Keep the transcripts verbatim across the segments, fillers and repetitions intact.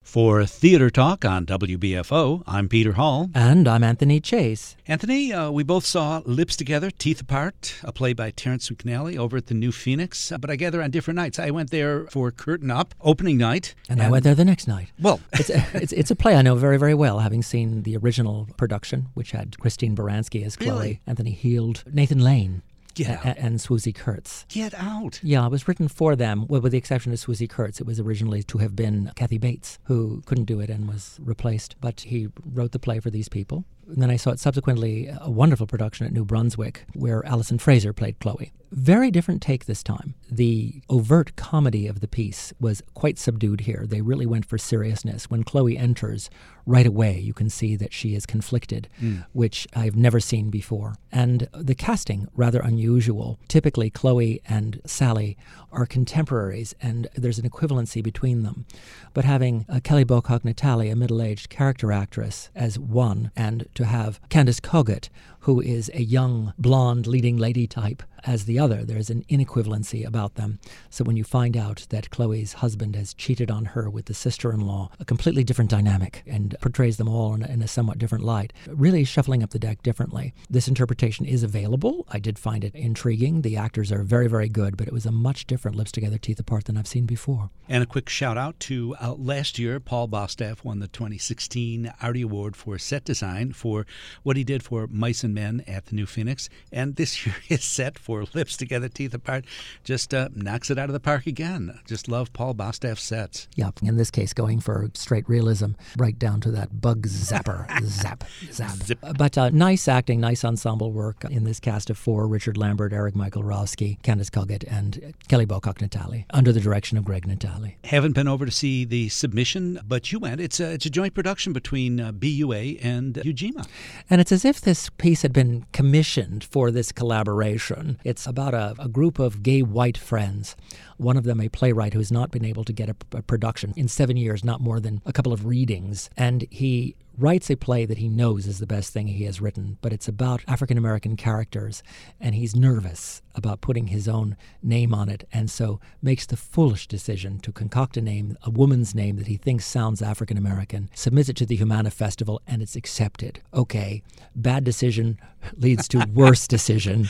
For Theater Talk on W B F O, I'm Peter Hall. And I'm Anthony Chase. Anthony, uh, we both saw Lips Together, Teeth Apart, a play by Terrence McNally over at the New Phoenix, uh, but I gather on different nights. I went there for Curtain Up, opening night. And, and I went there the next night. Well, it's, a, it's it's a play I know very, very well, having seen the original production, which had Christine Baranski as Chloe, really? Anthony Heald, Nathan Lane. Get a- out. and Swoosie Kurtz. Get out. Yeah, it was written for them, well, with the exception of Swoosie Kurtz. It was originally to have been Kathy Bates, who couldn't do it and was replaced. But he wrote the play for these people. And then I saw it subsequently, a wonderful production at New Brunswick, where Alison Fraser played Chloe. Very different take this time. The overt comedy of the piece was quite subdued here. They really went for seriousness. When Chloe enters, right away you can see that she is conflicted, mm. which I've never seen before. And the casting, rather unusual. Typically, Chloe and Sally are contemporaries, and there's an equivalency between them. But having uh, Kelly Bocock Natali, a middle-aged character actress, as one, and to have Candice Coggett, who is a young, blonde, leading lady type, as the other. There's an inequivalency about them. So when you find out that Chloe's husband has cheated on her with the sister-in-law, a completely different dynamic, and portrays them all in a, in a somewhat different light, really shuffling up the deck differently. This interpretation is available. I did find it intriguing. The actors are very, very good, but it was a much different Lips Together, Teeth Apart than I've seen before. And a quick shout-out to uh, last year, Paul Bostaff won the twenty sixteen Artie Award for set design for what he did for Mice and Men at the New Phoenix. And this year his set for Lips Together, Teeth Apart just uh, knocks it out of the park again. Just love Paul Bostaff's sets. Yeah, in this case, going for straight realism, right down to that bug zapper, zap, zap. Zip. But uh, nice acting, nice ensemble work in this cast of four: Richard Lambert, Eric Michael Rowski, Candice Coggett, and Kelly Bocock Natali, under the direction of Greg Natali. Haven't been over to see the submission, but you went. It's a, it's a joint production between uh, B U A and uh, Ujima. And it's as if this piece had been commissioned for this collaboration. It's about a, a group of gay white friends. One of them a playwright who's not been able to get a, a production in seven years, not more than a couple of readings. And he writes a play that he knows is the best thing he has written, but it's about African-American characters, and he's nervous about putting his own name on it, and so makes the foolish decision to concoct a name, a woman's name that he thinks sounds African-American, submits it to the Humana Festival, and it's accepted. Okay, bad decision leads to worse decision.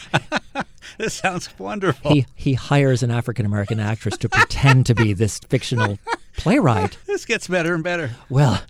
This sounds wonderful. He, he hires an African-American actress to pretend to be this fictional playwright. This gets better and better. Well,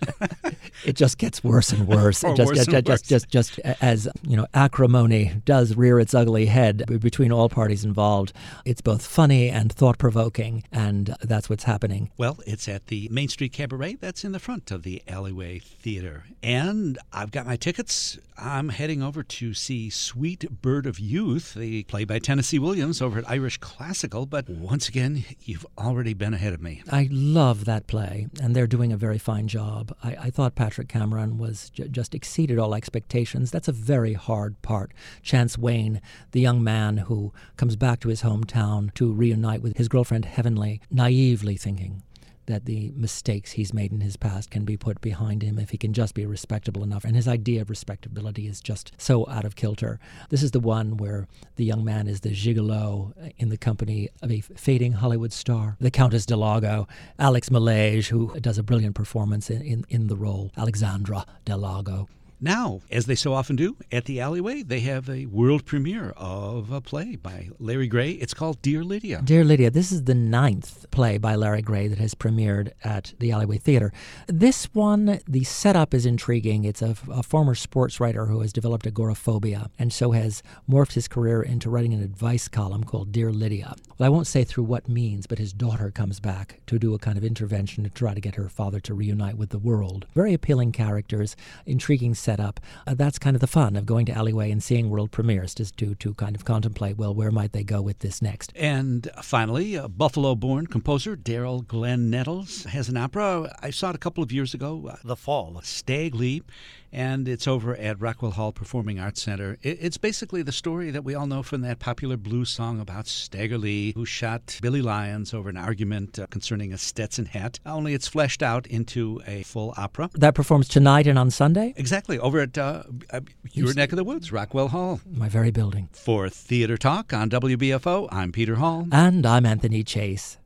it just gets worse and worse. Or It just, worse just, and just, just, just, just as, you know, acrimony does rear its ugly head between all parties involved. It's both funny and thought-provoking, and that's what's happening. Well, it's at the Main Street Cabaret. That's in the front of the Alleyway Theater. And I've got my tickets. I'm heading over to see Sweet Bird of Youth, the play by Tennessee Williams over at Irish Classical. But once again, you've already been ahead of me. I love that play, and they're doing a very fine job. I, I thought Patrick Cameron was j- just exceeded all expectations. That's a very hard part. Chance Wayne, the young man who comes back to his hometown to reunite with his girlfriend Heavenly, naively thinking that the mistakes he's made in his past can be put behind him if he can just be respectable enough. And his idea of respectability is just so out of kilter. This is the one where the young man is the gigolo in the company of a fading Hollywood star, the Countess Delago, Alex Malage, who does a brilliant performance in, in, in the role, Alexandra Delago. Now, as they so often do, at the Alleyway, they have a world premiere of a play by Larry Gray. It's called Dear Lydia. Dear Lydia, this is the ninth play by Larry Gray that has premiered at the Alleyway Theater. This one, the setup is intriguing. It's a, a former sports writer who has developed agoraphobia and so has morphed his career into writing an advice column called Dear Lydia. Well, I won't say through what means, but his daughter comes back to do a kind of intervention to try to get her father to reunite with the world. Very appealing characters, intriguing setup. Up. Uh, that's kind of the fun of going to Alleyway and seeing world premieres, just to, to kind of contemplate, well, where might they go with this next? And finally, uh, Buffalo-born composer Daryl Glenn Nettles has an opera. I saw it a couple of years ago, uh, The Fall, Stag Leap, and it's over at Rockwell Hall Performing Arts Center. It, it's basically the story that we all know from that popular blues song about Stagger Lee, who shot Billy Lyons over an argument uh, concerning a Stetson hat, only it's fleshed out into a full opera. That performs tonight and on Sunday? Exactly, over at uh, uh, your neck of the woods, Rockwell Hall. My very building. For Theater Talk on W B F O, I'm Peter Hall. And I'm Anthony Chase.